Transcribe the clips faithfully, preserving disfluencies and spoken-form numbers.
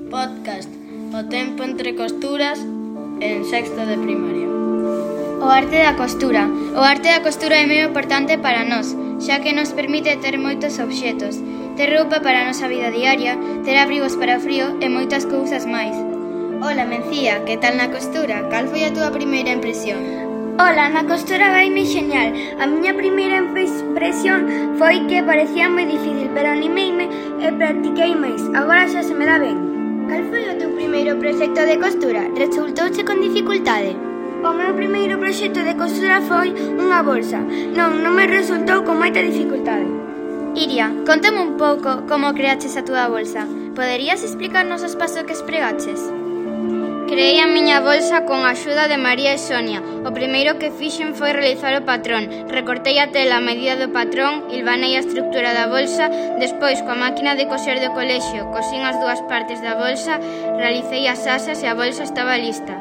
Podcast O tempo entre costuras en sexto de primaria. O arte da costura. O arte da costura é moi importante para nós, xa que nos permite ter moitos obxetos, ter roupa para a nosa vida diaria, ter abrigos para o frío e moitas cousas máis. Ola, Mencía, que tal na costura? Cal foi a túa primeira impresión? Ola, na costura vaime xeñal. A miña primeira impresión foi que parecía moi difícil, pero animeime e practiquei máis. Agora xa se me dá ben. Cal foi o teu primeiro proxecto de costura? Resultouche con dificultade? O meu primeiro proxecto de costura foi unha bolsa. Non, non me resultou con moita dificultade. Iria, contame un pouco como creaches a túa bolsa. Poderías explicarnos os pasos que espregaches? Creei a miña bolsa con a axuda de María e Sonia. O primeiro que fixen foi realizar o patrón. Recortei a tela a medida do patrón, hilvanei a estructura da bolsa, despois coa máquina de coser do colexio cosín as dúas partes da bolsa, realicei as asas e a bolsa estaba lista.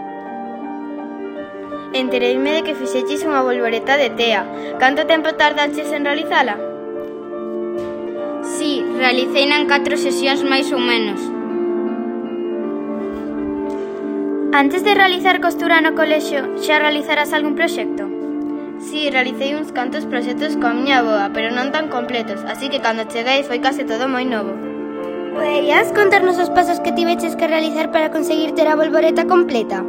Entereime de que fixeches unha bolboreta de tea. Canto tempo tardaches en realizala? Si, realiceina en catro sesións máis ou menos. Antes de realizar costura no colexio, xa realizaras algún proxecto? Si, realicei uns cantos proxectos coa miña avoa, pero non tan completos, así que cando cheguei foi case todo moi novo. Poderías contarnos os pasos que tiveches que realizar para conseguir ter a bolboreta completa?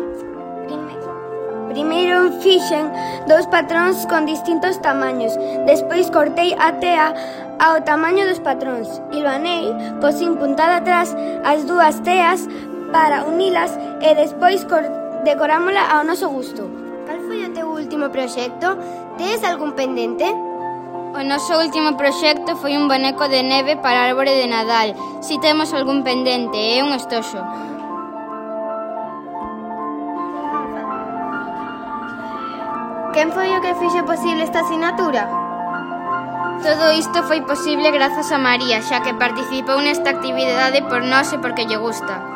Primeiro fixen dous patróns con distintos tamaños, despois cortei a tea ao tamaño dos patróns, hilvanei, cosín puntada atrás as dúas teas para unilas e despois decorámola ao noso gusto. Cal foi o teu último proxecto? Tes algún pendente? O noso último proxecto foi un boneco de neve para a árbore de Nadal. Si temos algún pendente, é un estoxo. Quen foi o que fixo posible esta asignatura? Todo isto foi posible grazas a María, xa que participou nesta actividade por nós e porque lle gusta.